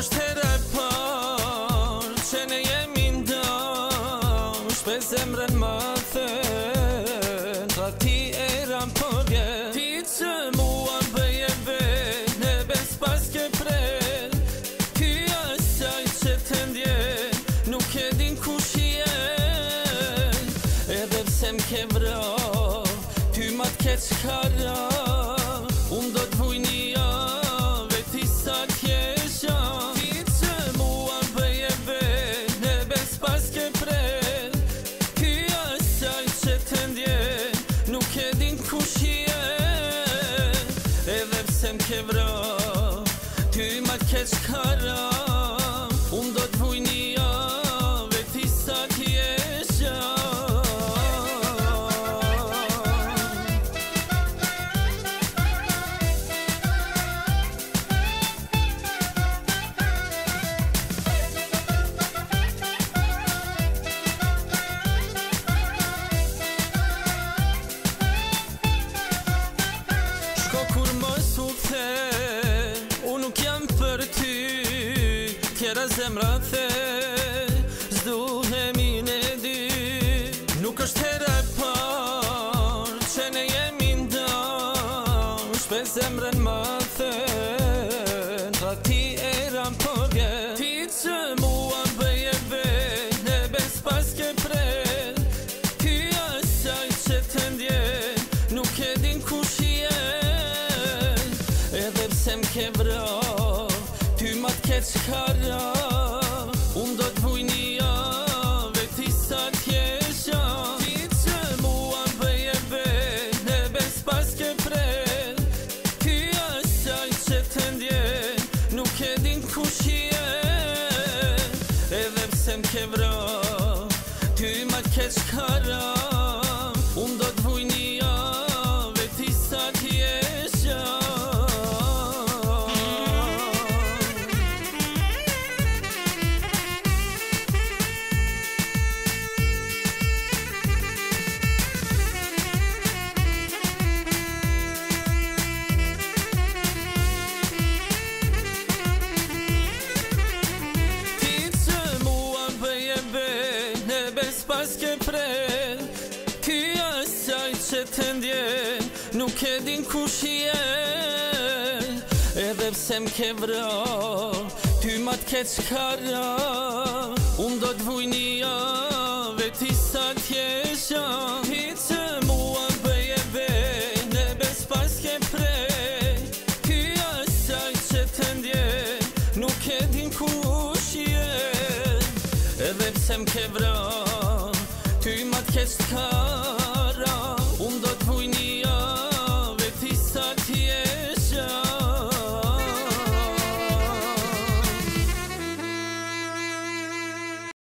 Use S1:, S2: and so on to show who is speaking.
S1: është herë e parë që ne jemi ndosh, pe zemrën më thën, tra ti eram për vjen. Ti që mua bëje ven, e bes pas ke pren, ky është aj që të ndjen, nuk e din kush jen. Edhe pse m'ke vra, ty ma t'keq kara, unë do t'vuj një javë, ti sa t'jesha. Ti që mua bëje ven, e bes pas ke pren, ky është aj që të ndjen, nuk e din kush jen. Edhe pse m'ke vra, ty ma t'keq kara, unë do t'vuj një javë, ti sa t'jesha. Kur mos u the, unë nuk jam për ty, tjera zemra the, s'duhemi ne dy. Nuk është herë e parë që ne jemi ndosh, pe zemrën më thën, tra ti eram për vjen. Ti që mua bëje ven, e bes pas ke pren, ky është aj që të ndjen, nuk e din kush jen. Edhe pse m'ke vra, ty ma t'keq kara, unë do t'vuj një javë, ti sa t'jesha. Ti që mua bëje ven, e bes pas ke pren, ky është aj që të ndjen, nuk e din kush jen. Edhe pse m'ke vra, ty ma t'keq kara, unë do t'vuj një javë, ti sa t'jesha. Pas ke pren, ky është aj që të ndjen, nuk e din kush jen. Edhe pse m'ke vra, ty ma t'keq kara, unë do t'vuj një javë, ti sa t'jesha. Ti që mua bëje ven, e bes pas ke pren, ky është aj që të ndjen, nuk e din kush jen. Edhe pse m'ke vra, ty ma t'keq kara,